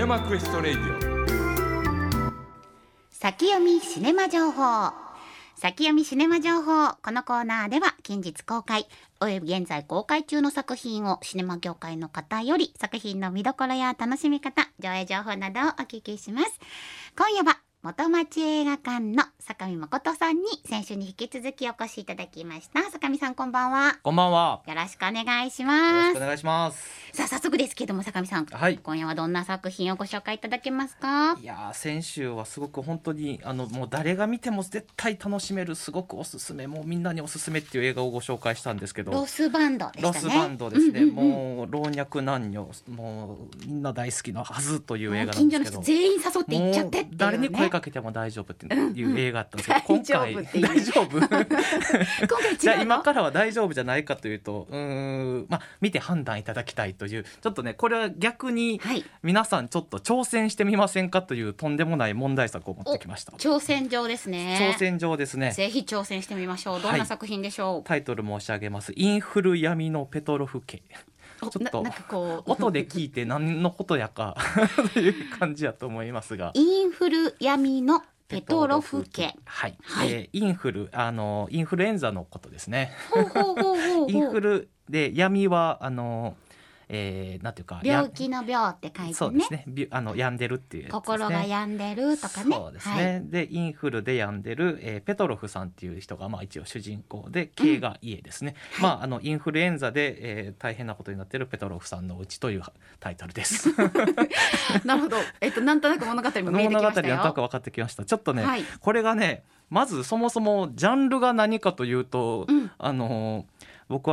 ネマクエストレイディオ。 先読みシネマ情報。先読みシネマ情報。このコーナーでは近日公開および現在公開中の作品をシネマ業界の方より作品の見どころや楽しみ方、上映情報などをお聞きします。今夜は元町映画館の坂見誠さんに先週に引き続きお越しいただきました。坂見さん、こんばんは。 こんばんは。 よろしくお願いしよます。 ろしくお願いします。 さあ早速ですけども、坂見さん、 はい。 今夜はどんな作品をご紹介いただけますか？ いや先週はすごく本当にもう誰が見ても絶対楽しめるすごくおすすめ、もうみんなにおすすめっていう映画をご紹介したんですけど、 ロスバンドでしたね。 ロスバンドですね、 うんうんうん、 もう老若男女もうみんな大好きなはずという映画なん近所のですけど、 人全員誘って行っちゃってっていうね。 誰に声かけても大丈夫っていう映画だったんですけど、今回大大丈夫今回違うの？ じゃあ今からは大丈夫じゃないかというと、見て判断いただきたいという、ちょっとねこれは逆にはい皆さんちょっと挑戦してみませんかというとんでもない問題作を持ってきました。 挑戦状ですね。 挑戦状ですね。 ぜひ挑戦してみましょう。どんな作品でしょう？ タイトル申し上げます。インフル闇のペトロフ家。ちょっとなんかこう音で聞いて何のことやかという感じやと思いますが、 インフル闇のペトロフ家。 はい、 はい、 インフルインフルエンザのことですね。 ほうほうほうほうほうインフルで闇はなんていうか病気の病って書いてね。 そうですね。病んでるっていうやつですね。 心が病んでるとかね。 そうですね。 はい、 でインフルで病んでる、ペトロフさんっていう人が一応主人公で、家が家ですね。インフルエンザで、大変なことになっているペトロフさんのうちというタイトルです。 なるほど。なんとなく物語も見えてきましたよ。 物語なんとなく分かってきました。ちょっとね、 はい、 これがね、まずそもそもジャンルが何かというと、僕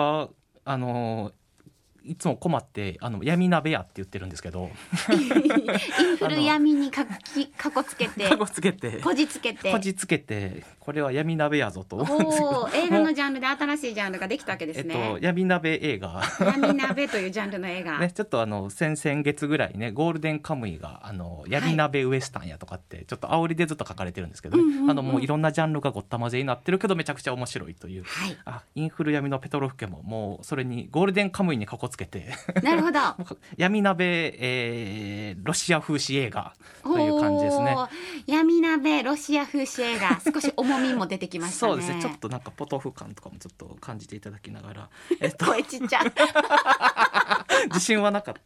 はいつも困って闇鍋屋って言ってるんですけどインフル闇にかこつけてこじつけてこれは闇鍋やぞと思うんですけど、 映画のジャンルで新しいジャンルができたわけですね。 闇鍋映画闇鍋というジャンルの映画、 ね、ちょっと先月ぐらいね、ゴールデンカムイが闇鍋ウエスタンやとかってちょっと煽りでずっと書かれてるんですけど、ね、もういろんなジャンルがごった混ぜになってるけどめちゃくちゃ面白いという、 はい、 インフル闇のペトロフ家ももうそれにゴールデンカムイにかこつけてなるほど闇鍋、ロシア風刺映画という感じですね。 闇鍋ロシア風刺映画、少し重みも出てきましたね。 そうですね、ちょっとなんかポトフ感とかもちょっと感じていただきながら、 声ちっちゃ自信はなかった、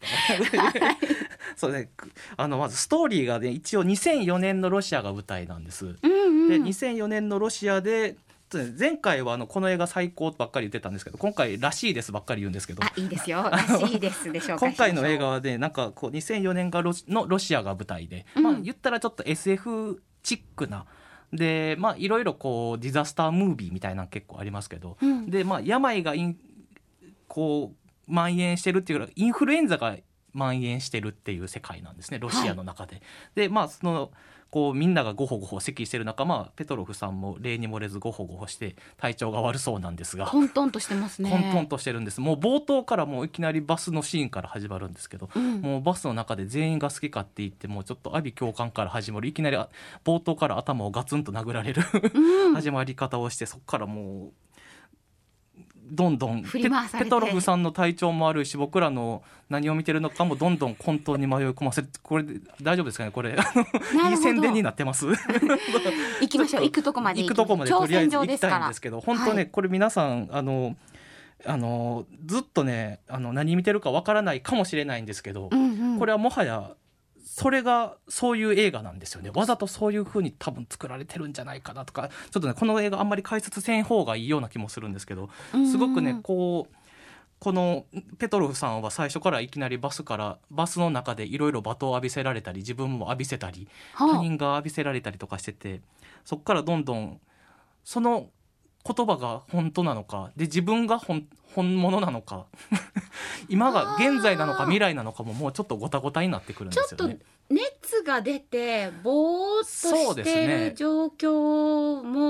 はい、そうね、まずストーリーがね、一応2004年のロシアが舞台なんです、で2004年のロシアで前回はこの映画最高ばっかり言ってたんですけど、今回らしいですばっかり言うんですけど、 いいですよ、らしいですでしょうか。 今回の映画はね、なんかこう2004年のロシアが舞台で、言ったらちょっと SF チックなで、いろいろこうディザスタームービーみたいなの結構ありますけど、で病がこう蔓延してるっていうか、インフルエンザが蔓延してるっていう世界なんですね、ロシアの中で。でそのこうみんながゴホゴホ咳してる中、ペトロフさんも例に漏れずゴホゴホして体調が悪そうなんですが、 混沌としてますね。 混沌としてるんです。もう冒頭からもういきなりバスのシーンから始まるんですけど、もうバスの中で全員が好きかって言ってもうちょっと阿鼻教官から始まる、いきなり冒頭から頭をガツンと殴られる始まり方をして、そこからもうどんどんペトロフさんの体調もあるし、僕らの何を見てるのかもどんどん混沌に迷い込ませる。これ大丈夫ですかね、これいい宣伝になってます行きましょう、行くとこまでとりあえず行きたいんですけど、本当ね、これ皆さんずっとね何見てるかわからないかもしれないんですけど、これはもはやそれがそういう映画なんですよね。わざとそういう風に多分作られてるんじゃないかなとか、ちょっとねこの映画あんまり解説せん方がいいような気もするんですけど、すごくねこのペトロフさんは最初からいきなりバスの中でいろいろ罵倒を浴びせられたり、自分も浴びせたり、他人が浴びせられたりとかしてて、そこからどんどんその言葉が本当なのかで、自分が本物なのか今が現在なのか未来なのかももうちょっとごたごたになってくるんですよね。 ちょっと熱が出てぼーっとしている状況も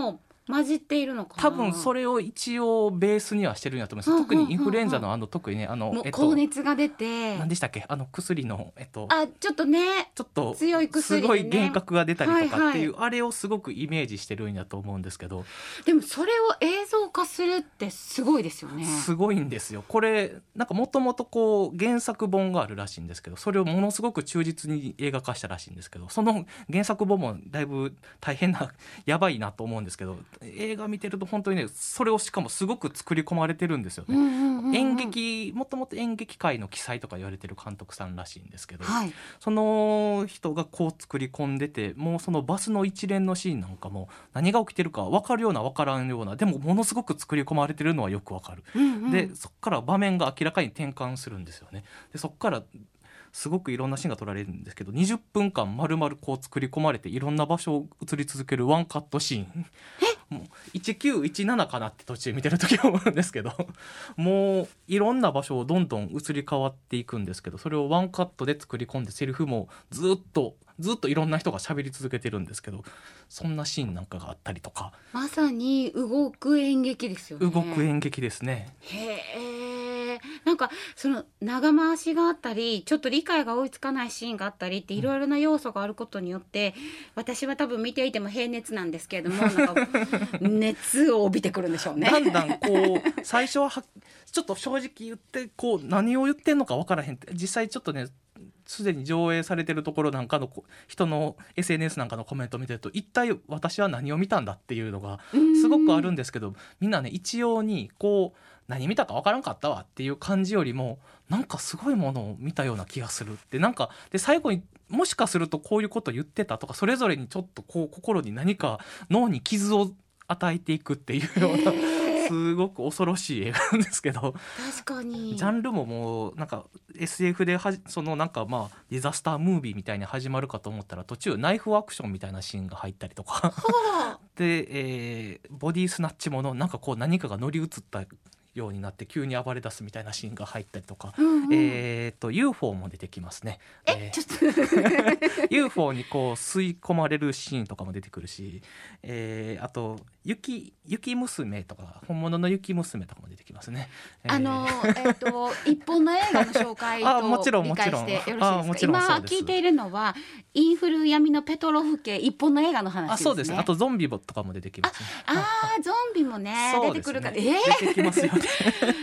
混じっているのかな。 多分それを一応ベースにはしてるんやと思います、特にインフルエンザの特にねもう高熱が出て何でしたっけ薬のちょっとねちょっと強い薬でねすごい幻覚が出たりとかっていう、あれをすごくイメージしてるんやと思うんですけど、 でもそれを映像化するってすごいですよね。 すごいんですよこれ。なんかもともとこう原作本があるらしいんですけど、それをものすごく忠実に映画化したらしいんですけど、その原作本もだいぶ大変なやばいなと思うんですけど、映画見てると本当にね、それをしかもすごく作り込まれてるんですよね、演劇、もともと演劇界の奇才とか言われてる監督さんらしいんですけど、 はい、 その人がこう作り込んでて、もうそのバスの一連のシーンなんかも何が起きてるか分かるような分からんような、でもものすごく作り込まれてるのはよく分かる、でそこから場面が明らかに転換するんですよね。でそこからすごくいろんなシーンが撮られるんですけど、20分間丸々こう作り込まれていろんな場所を映り続けるワンカットシーンもう1917かなって途中見てる時は思うんですけどもういろんな場所をどんどん移り変わっていくんですけど、それをワンカットで作り込んで、セリフもずっといろんな人が喋り続けてるんですけど、そんなシーンなんかがあったりとか、 まさに動く演劇ですよね。 動く演劇ですね。 へえ、なんかその長回しがあったり、ちょっと理解が追いつかないシーンがあったりっていろいろな要素があることによって、私は多分見ていても平熱なんですけれども、なんか熱を帯びてくるんでしょうね。 だんだんこう最初はちょっと正直言ってこう何を言ってんのか分からへんって、実際ちょっとねすでに上映されてるところなんかの人の SNS なんかのコメントを見てると、一体私は何を見たんだっていうのがすごくあるんですけど、みんなね一様にこう何見たか分からんかったわっていう感じよりも、なんかすごいものを見たような気がするって、なんかで最後にもしかするとこういうこと言ってたとか、それぞれにちょっとこう心に何か脳に傷を与えていくっていうようなすごく恐ろしい映画なんですけど、 確かにジャンルももうなんか SF でそのなんかまあディザスタームービーみたいに始まるかと思ったら、途中ナイフアクションみたいなシーンが入ったりとかで、ボディスナッチものなんかこう何かが乗り移ったようになって急に暴れ出すみたいなシーンが入ったりとか、UFO も出てきますね。 ちょっと UFO にこう吸い込まれるシーンとかも出てくるし、あと雪娘とか本物の雪娘とかも出てきますね。 一本の映画の紹介と理解してよろしいですか。今聞いているのはインフル闇のペトロフ家一本の映画の話ですね。 そうですね。あとゾンビとかも出てきますね。 ゾンビもね出てくるから、 出てきますよね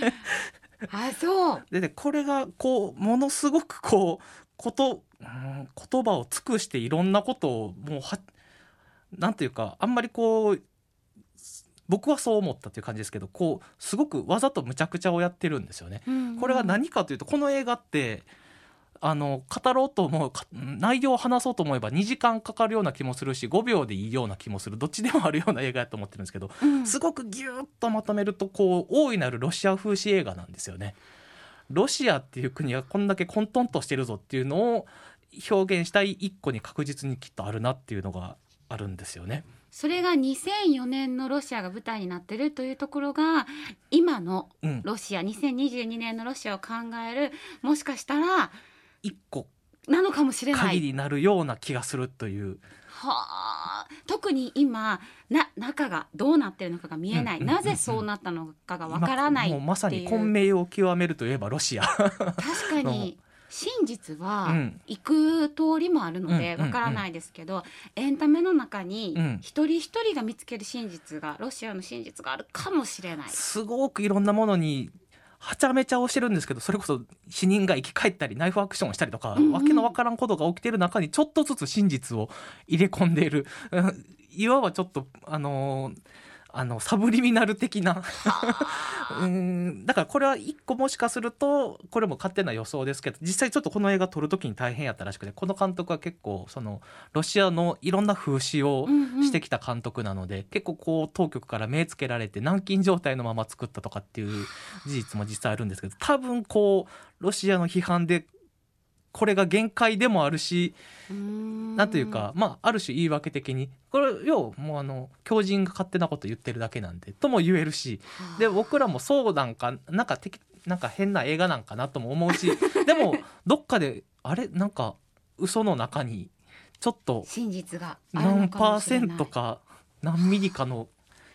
そうでこれがこうものすごくこう言葉を尽くしていろんなことをもうなんていうか、あんまりこう僕はそう思ったという感じですけど、こうすごくわざと無茶苦茶をやってるんですよね。これが何かというと、この映画って語ろうと思う内容を話そうと思えば2時間かかるような気もするし、5秒でいいような気もする、どっちでもあるような映画やと思ってるんですけど、すごくギュッとまとめるとこう大いなるロシア風刺映画なんですよね。ロシアっていう国がこんだけ混沌としてるぞっていうのを表現したい一個に確実にきっとあるなっていうのがあるんですよね。 それが2004年のロシアが舞台になってるというところが、今のロシア、2022年のロシアを考える、もしかしたら一個なのかもしれない鍵になるような気がするという。 特に今中がどうなってるのかが見えない、なぜそうなったのかがわからないっていう、 もうまさに混迷を極めるといえばロシア確かに真実は行く通りもあるのでわからないですけど、エンタメの中に一人一人が見つける真実が、ロシアの真実があるかもしれない。 すごくいろんなものにはちゃめちゃをしてるんですけど、それこそ死人が生き返ったりナイフアクションをしたりとか、わけのわからんことが起きている中にちょっとずつ真実を入れ込んでいるいわばちょっとサブリミナル的なだからこれは一個もしかすると、これも勝手な予想ですけど、実際ちょっとこの映画撮る時に大変やったらしくて、この監督は結構そのロシアのいろんな風刺をしてきた監督なので、結構こう当局から目つけられて軟禁状態のまま作ったとかっていう事実も実際あるんですけど、多分こうロシアの批判でこれが限界でもあるし、なんというか、ある種言い訳的にこれもう狂人が勝手なこと言ってるだけなんでとも言えるし、で僕らもそうなんか変な映画なんかなとも思うしでもどっかでなんか嘘の中にちょっと真実が何パーセントか何ミリかの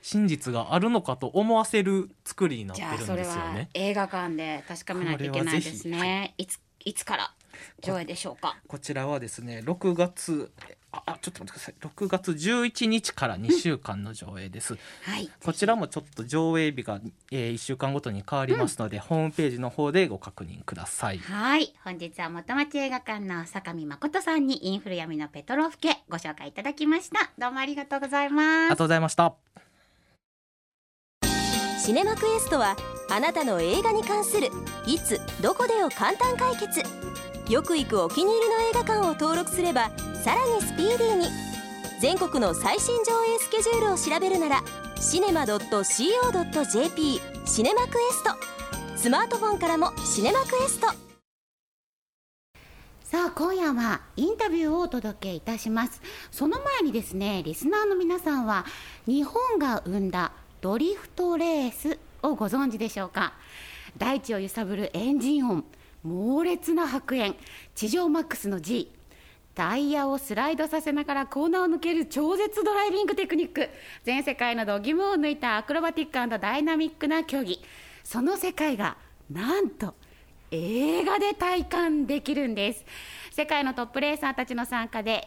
真実があるのかと思わせる作りになってるんですよね。 じゃあそれは映画館で確かめないといけないですね。いつから上映でしょうか。 こちらはですね6月ちょっと待ってください。6月11日から2週間の上映です、 はい、 こちらもちょっと上映日が、1週間ごとに変わりますので、ホームページの方でご確認ください。 はい、本日は元町映画館の坂見誠さんにインフル闇のペトロフ家ご紹介いただきました。どうもありがとうございます。 ありがとうございました。 シネマクエストはあなたの映画に関するいつどこでを簡単解決。よく行くお気に入りの映画館を登録すればさらにスピーディーに。全国の最新上映スケジュールを調べるならcinema.co.jp シネマクエスト。スマートフォンからもシネマクエスト。 さあ今夜はインタビューをお届けいたします。その前にですね、リスナーの皆さんは日本が生んだドリフトレースをご存知でしょうか。大地を揺さぶるエンジン音、猛烈な白煙、地上マックスの G、 タイヤをスライドさせながらコーナーを抜ける超絶ドライビングテクニック、全世界の度肝を抜いたアクロバティック&ダイナミックな競技、その世界がなんと映画で体感できるんです。世界のトップレーサーたちの参加で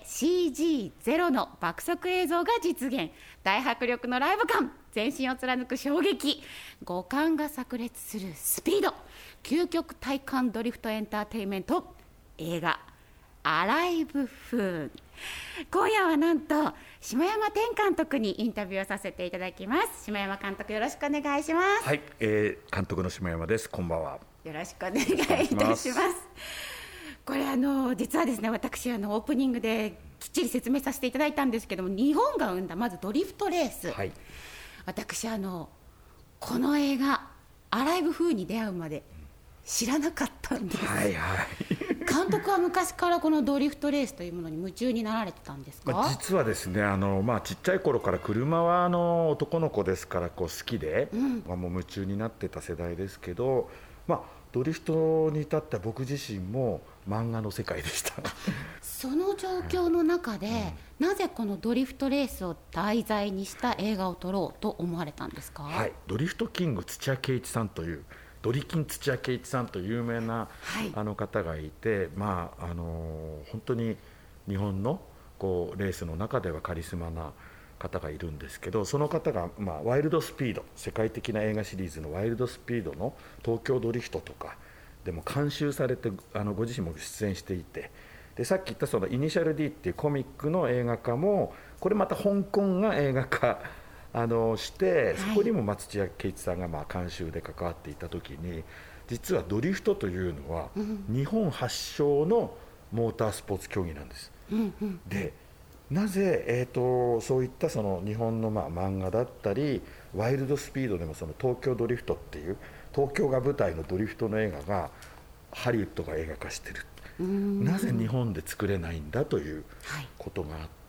CG0 の爆速映像が実現。大迫力のライブ感、全身を貫く衝撃、五感が炸裂するスピード、究極体感ドリフトエンターテインメント映画アライブフーン。今夜はなんと下山天監督にインタビューをさせていただきます。下山監督、よろしくお願いします。 はい、監督の下山です。こんばんは。 よろしくお願いいたします。これ実はですね、私オープニングできっちり説明させていただいたんですけども、日本が生んだまずドリフトレース、はい、私この映画アライブフーンに出会うまで知らなかったんです、はいはい、監督は昔からこのドリフトレースというものに夢中になられてたんですか。 実はですねちっちゃい頃から車は男の子ですから好きで、もう夢中になってた世代ですけど、ドリフトに至った僕自身も漫画の世界でしたその状況の中で、なぜこのドリフトレースを題材にした映画を撮ろうと思われたんですか。 はい、ドリフトキング土屋圭一さんというドリキン土屋圭一さんという有名な、方がいて、本当に日本のレースの中ではカリスマな方がいるんですけど、その方が、ワイルドスピード、世界的な映画シリーズのワイルドスピードの東京ドリフトとかでも監修されてご自身も出演していて、でさっき言ったそのイニシャル D っていうコミックの映画化もこれまた香港が映画化して、そこにも土屋圭一さんが監修で関わっていた時に、実はドリフトというのは日本発祥のモータースポーツ競技なんです、でなぜ、そういったその日本の漫画だったりワイルドスピードでもその東京ドリフトっていう東京が舞台のドリフトの映画がハリウッドが映画化してる、なぜ日本で作れないんだということがあって、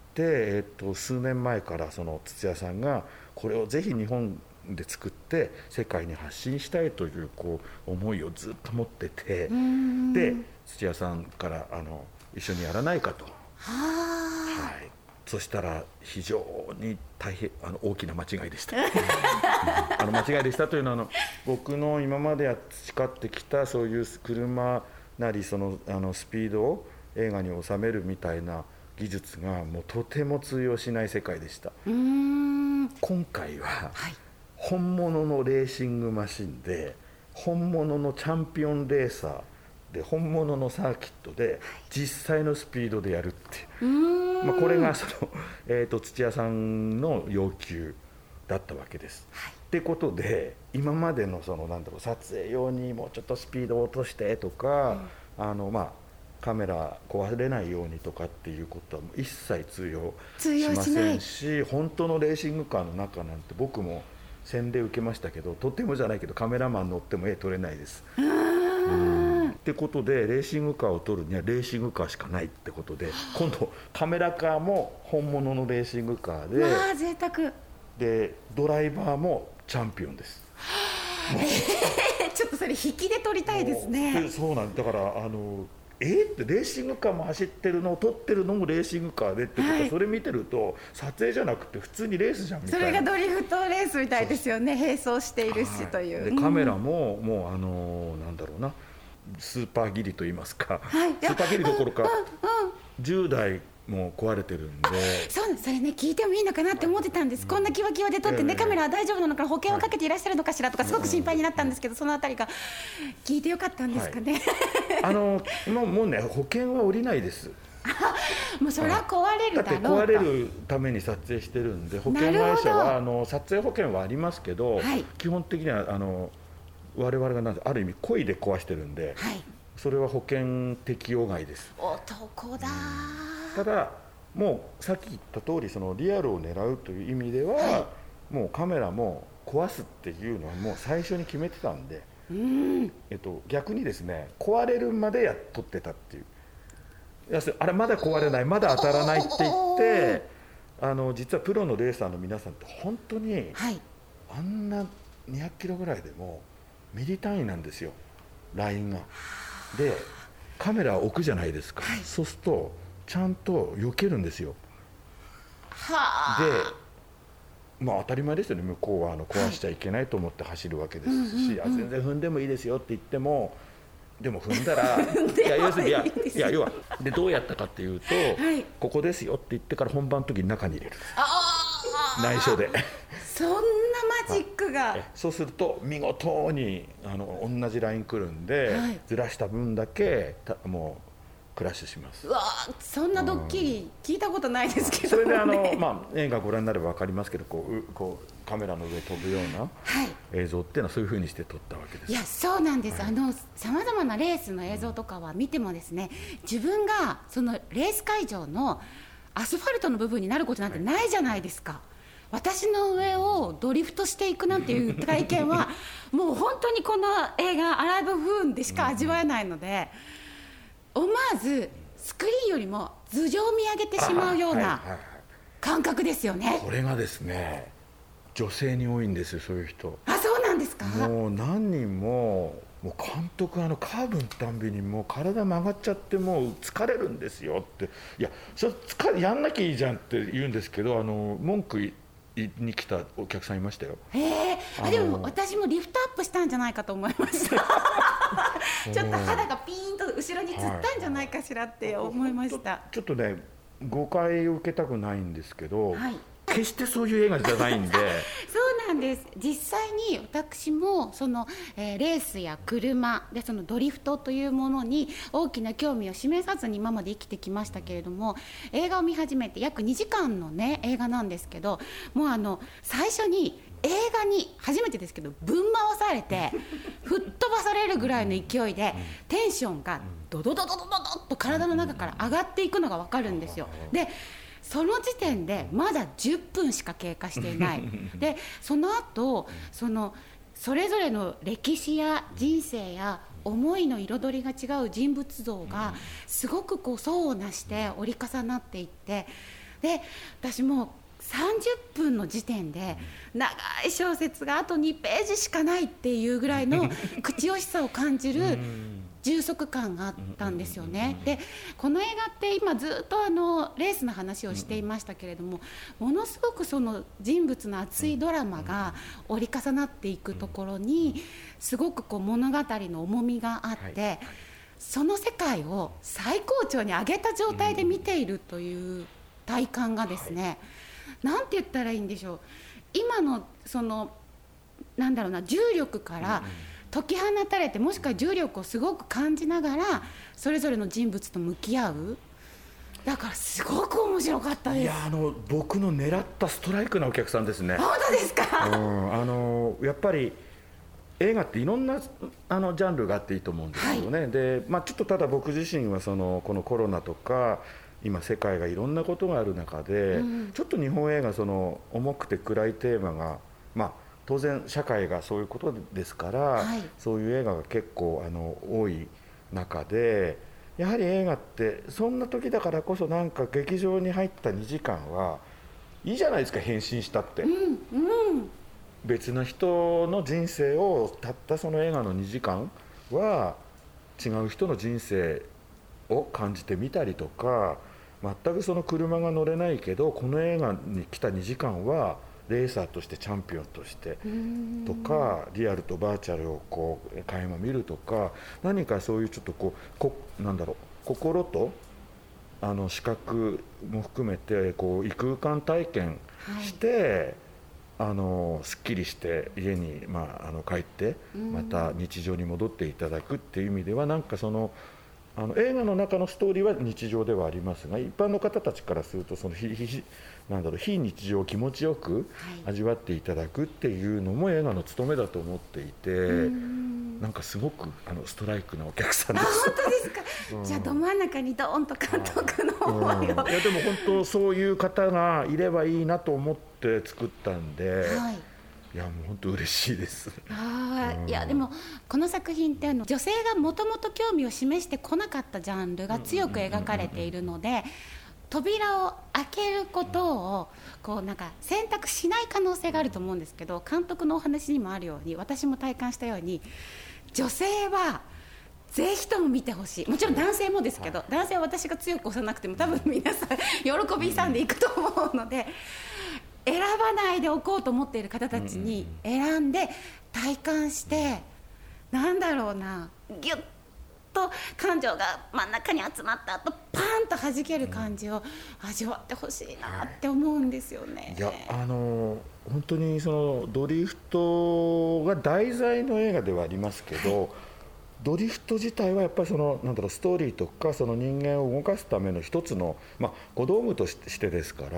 数年前からその土屋さんがこれをぜひ日本で作って世界に発信したいという思いをずっと持ってて、で土屋さんから一緒にやらないかと。はい、そしたら非常に大変大きな間違いでした間違いでしたというのは僕の今まで培ってきたそういう車なりそのスピードを映画に収めるみたいな技術がもうとても通用しない世界でした。今回は本物のレーシングマシンで本物のチャンピオンレーサーで本物のサーキットで実際のスピードでやるっていう、これが土屋さんの要求だったわけです、ってことで今までの撮影用にもうちょっとスピードを落としてとか、カメラ壊れないようにとかっていうことはもう一切通用しませんし、本当のレーシングカーの中なんて僕も洗礼受けましたけど、とてもじゃないけどカメラマン乗っても絵撮れないです。ってことでレーシングカーを撮るにはレーシングカーしかないってことで、今度カメラカーも本物のレーシングカーで、 贅沢でドライバーもチャンピオンです。 ちょっとそれ引きで撮りたいですね。 そうなんだからってレーシングカーも走ってるのを撮ってるのもレーシングカーでってことは、それ見てると撮影じゃなくて普通にレースじゃんみたいな。 それがドリフトレースみたいですよね。並走しているしという。 でカメラももうなんだろうな、スーパーギリと言いますか、スーパーギリどころか10台もう壊れてるんで。 それね聞いてもいいのかなって思ってたんです。こんなキワキワで撮ってね、カメラは大丈夫なのかな、保険をかけていらっしゃるのかしらとかすごく心配になったんですけど、そのあたりが聞いてよかったんですかね。 もうね保険は下りないです。 もうそれは壊れるだろうと。 だって壊れるために撮影してるんで、保険会社は撮影保険はありますけど、基本的には我々がある意味故意で壊してるんで、それは保険適用外です。 男だ。 ただもうさっき言った通り、そのリアルを狙うという意味では、もうカメラも壊すっていうのはもう最初に決めてたんで、逆にですね壊れるまで撮ってたっていう。あれまだ壊れない、まだ当たらないって言って、実はプロのレーサーの皆さんって本当に、あんな200キロぐらいでもミリ単位なんですよ、ラインが。でカメラを置くじゃないですか、そうするとちゃんと避けるんですよ。で当たり前ですよね、向こうは壊しちゃいけないと思って走るわけですし、全然踏んでもいいですよって言っても、でも踏んだら要はでどうやったかっていうと、ここですよって言ってから本番の時に中に入れるんです、内緒で。 そんなマジックが。 そうすると見事に同じライン来るんで、ずらした分だけもうクラッシュします。 うわ、そんなドッキリ聞いたことないですけど、ね。 それで映画ご覧になれば分かりますけど、こうカメラの上飛ぶような映像っていうのはそういう風にして撮ったわけです。 いや、そうなんです。さまざまなレースの映像とかは見てもですね、自分がそのレース会場のアスファルトの部分になることなんてないじゃないですか。私の上をドリフトしていくなんていう体験はもう本当にこの映画アライブフーンでしか味わえないので、思わずスクリーンよりも頭上を見上げてしまうような感覚ですよね。 これがですね、女性に多いんですよ、そういう人。 そうなんですか。 もう何人も監督カーブのたんびにもう体曲がっちゃってもう疲れるんですよって。いや、それやんなきゃいいじゃんって言うんですけど、文句に来たお客さんいましたよ。 でも私もリフトアップしたんじゃないかと思いましたちょっと肌がピーンと後ろにつったんじゃないかしらって思いました。 ちょっとね、誤解を受けたくないんですけど、決してそういう映画じゃないんでそうなんです。実際に私もその、レースや車でそのドリフトというものに大きな興味を示さずに今まで生きてきましたけれども、映画を見始めて約2時間のね映画なんですけど、もう最初に映画に初めてですけどぶん回されて吹っ飛ばされるぐらいの勢いでテンションがドドドドドドドッと体の中から上がっていくのが分かるんですよ。でその時点でまだ10分しか経過していないで、その後それぞれの歴史や人生や思いの彩りが違う人物像がすごく相をなして折り重なっていって、で私も30分の時点で長い小説があと2ページしかないっていうぐらいの口惜しさを感じる充足感があったんですよね。でこの映画って今ずっとレースの話をしていましたけれども、ものすごくその人物の熱いドラマが折り重なっていくところにすごく物語の重みがあって、その世界を最高潮に上げた状態で見ているという体感がですね、なんて言ったらいいんでしょう、今のなんだろうな、重力から解き放たれて、もしくは重力をすごく感じながらそれぞれの人物と向き合う。だからすごく面白かったです。 いや、僕の狙ったストライクなお客さんですね。 本当ですか。 やっぱり映画っていろんなジャンルがあっていいと思うんですよね。で、ちょっとただ僕自身はこのコロナとか今世界がいろんなことがある中で、ちょっと日本映画重くて暗いテーマが当然社会がそういうことですから、そういう映画が結構多い中で、やはり映画ってそんな時だからこそなんか劇場に入った2時間はいいじゃないですか、変身したって、別の人の人生をたったその映画の2時間は違う人の人生を感じてみたりとか、全くその車が乗れないけどこの映画に来た2時間はレーサーとしてチャンピオンとしてとか、リアルとバーチャルをこう垣間見るとか、何かそういうちょっとなんだろう、心と視覚も含めてこう異空間体験して、すっきりして家に、帰ってまた日常に戻っていただくっていう意味では、なんかその映画の中のストーリーは日常ではありますが、一般の方たちからするとその非日常を気持ちよく味わっていただくっていうのも映画の務めだと思っていて、なんかすごくストライクなお客さんです。 本当ですか、じゃあど真ん中にドーンと監督の思いを、 いやでも本当そういう方がいればいいなと思って作ったんで、いやもう本当嬉しいです。 いやでもこの作品って女性がもともと興味を示してこなかったジャンルが強く描かれているので、扉を開けることをこうなんか選択しない可能性があると思うんですけど、監督のお話にもあるように、私も体感したように、女性はぜひとも見てほしい。もちろん男性もですけど、男性は私が強く押さなくても多分皆さん喜び勇んでいくと思うので、選ばないでおこうと思っている方たちに選んで体感して、なんだろうな、ギュッと感情が真ん中に集まった後パーンと弾ける感じを味わってほしいなって思うんですよね。 いや本当にそのドリフトが題材の映画ではありますけど、ドリフト自体はやっぱりそのストーリーとかその人間を動かすための一つの、小道具としてですから、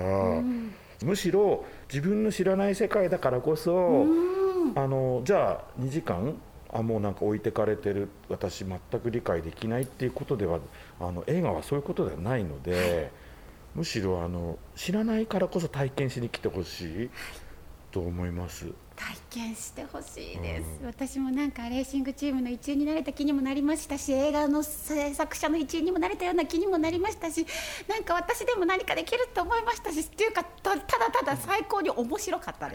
むしろ自分の知らない世界だからこそ、じゃあ2時間もうなんか置いてかれてる、私全く理解できないっていうことでは、映画はそういうことではないので、むしろ知らないからこそ体験しに来てほしいと思います。 体験してほしいです、私もなんかレーシングチームの一員になれた気にもなりましたし、映画の制作者の一員にもなれたような気にもなりましたし、なんか私でも何かできると思いましたし、っていうかただただ最高に面白かったです。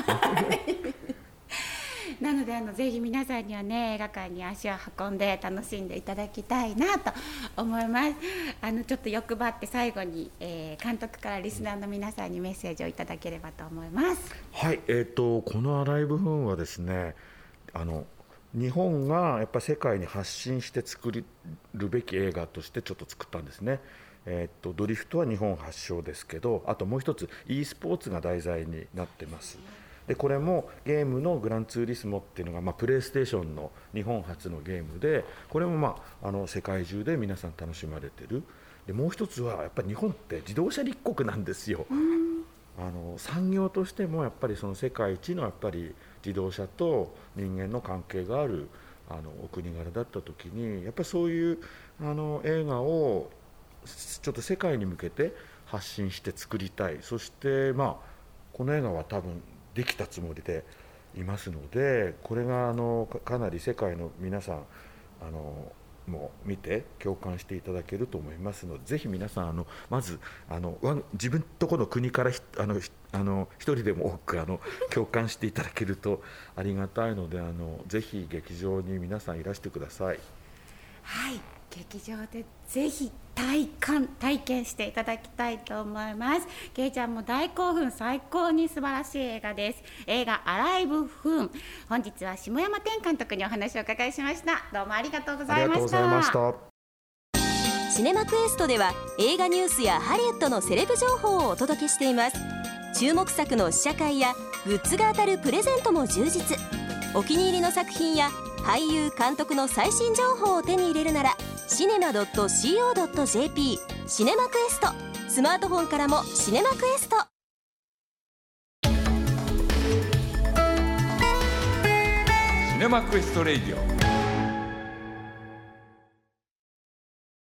なのでぜひ皆さんにはね、映画館に足を運んで楽しんでいただきたいなと思います。ちょっと欲張って最後に、監督からリスナーの皆さんにメッセージをいただければと思います。 はい、このアライブフーンはですね、日本がやっぱり世界に発信して作るべき映画としてちょっと作ったんですね。ドリフトは日本発祥ですけど、あともう一つ e スポーツが題材になってます。でこれもゲームのグランツーリスモっていうのが、プレイステーションの日本初のゲームで、これも、世界中で皆さん楽しまれてる。でもう一つはやっぱり日本って自動車立国なんですよ。産業としてもやっぱりその世界一のやっぱり自動車と人間の関係があるお国柄だった時に、やっぱりそういう映画をちょっと世界に向けて発信して作りたい。そしてこの映画は多分できたつもりでいますので、これがかなり世界の皆さんも見て共感していただけると思いますので、ぜひ皆さんまず自分とこの国から一人でも多く共感していただけるとありがたいので、ぜひ劇場に皆さんいらしてください。 はい、劇場でぜひ体験していただきたいと思います。けいちゃんも大興奮、最高に素晴らしい映画です。映画アライブフーン、本日は下山天監督にお話をお伺いしました。どうもありがとうございました。 ありがとうございました。 シネマクエストでは映画ニュースやハリウッドのセレブ情報をお届けしています。注目作の試写会やグッズが当たるプレゼントも充実。お気に入りの作品や俳優監督の最新情報を手に入れるならcinema.co.jp シネマクエスト、スマートフォンからもシネマクエスト。 シネマクエストレイディオ。